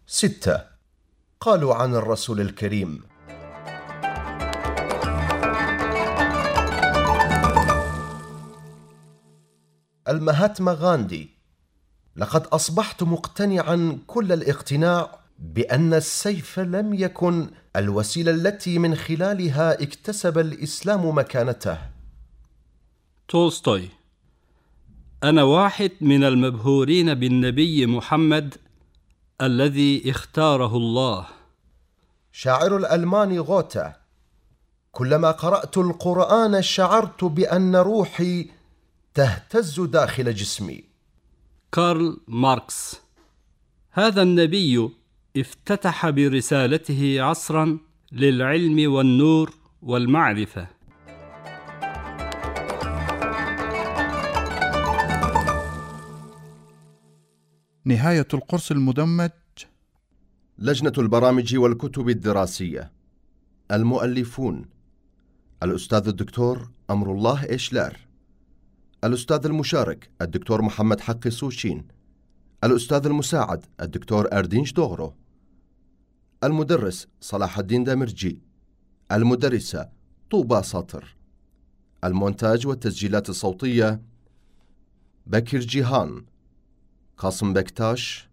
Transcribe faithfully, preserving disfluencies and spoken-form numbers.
ستة. قالوا عن الرسول الكريم: المهاتما غاندي: لقد أصبحت مقتنعا كل الاقتناع بأن السيف لم يكن الوسيلة التي من خلالها اكتسب الإسلام مكانته. تولستوي: أنا واحد من المبهورين بالنبي محمد الذي اختاره الله. شاعر الألماني غوته: كلما قرأت القرآن شعرت بأن روحي تهتز داخل جسمي. كارل ماركس: هذا النبي افتتح برسالته عصرا للعلم والنور والمعرفة. نهاية القرص المدمج. لجنة البرامج والكتب الدراسية. المؤلفون: الأستاذ الدكتور أمر الله إيشلار، الأستاذ المشارك الدكتور محمد حقي سوشين، الأستاذ المساعد الدكتور أردينش دوغرو، المدرس صلاح الدين دامرجي، المدرسة طوبى ساطر، المونتاج والتسجيلات الصوتية بكر جيهان، قاسم بكتاش،